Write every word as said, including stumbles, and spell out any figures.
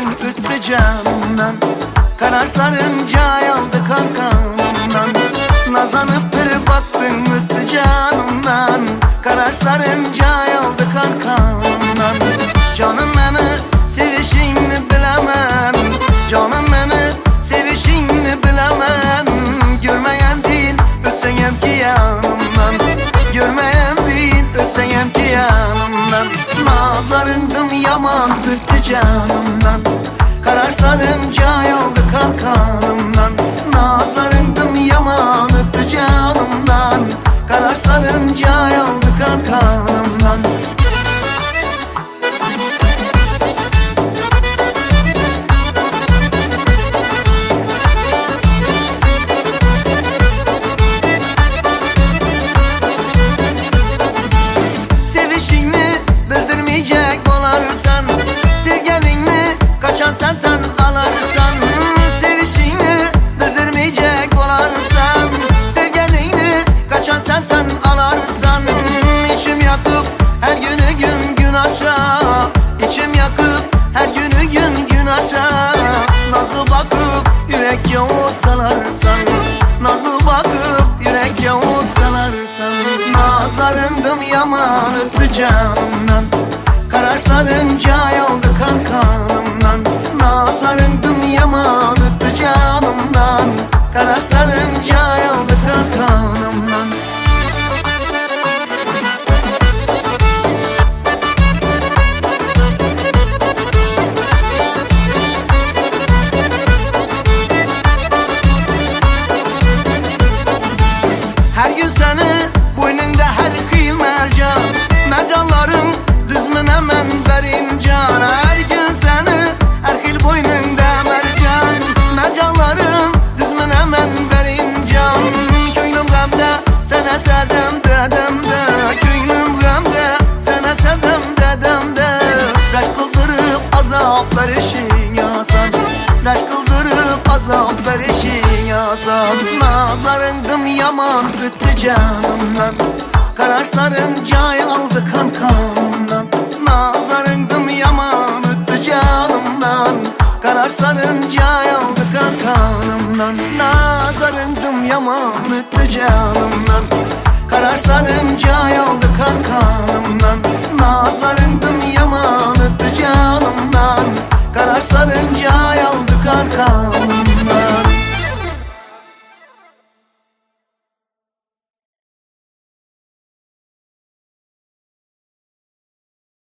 baktın üttü canımdan, kaşların cay aldı kankamdan. Nazlanıp bir baktın üttü canımdan, kaşların cay aldı kankamdan. Canım beni sevişini bilemem, canım beni sevişini bilemem. Görmeyen değil ötseyem ki yanımdan, görmeyen değil ötseyem ki yanımdan. Nazlarındım yaman öttü canımdan, kaşların cay aldı kankamdan. Nazlarındım yaman öttü canımdan, kaşların cay aldı kankamdan. Senden alırsan, sevişini bildirmeyecek olarsan, sevgelini kaçan senden alırsan. İçim yakıp her günü gün gün aşağı, İçim yakıp her günü gün gün aşağı. Nazlı bakıp yürek yahut salarsan, nazlı bakıp yürek yahut salarsan. Nazlarındım yaman öttü canımdan, kaşların cay aldı kankamdan. Nazlarındım yaman öttü canımdan, kaşların cay aldı kankamdan. Her gün seni boynunda her kıyıl mercan, mercanların düzmün hemen verin can. Her gün seni her kıyıl boynunda mercan, mercanların düzmün hemen verin can. Köynüm gamda sana sevdim dedim de, köynüm gamda sana sevdim dedim de. Raş kıldırıp azaplar eşin yasan, raş kıldırıp azaplar eşin yasan. Nazlarındım yaman öttü canımdan, kaşların cay aldı kankamdan. Nazlarındım yaman öttü canımdan, kaşların cay aldı kankamdan. Nazlarındım yaman öttü canımdan, kaşların cay aldı kankamdan.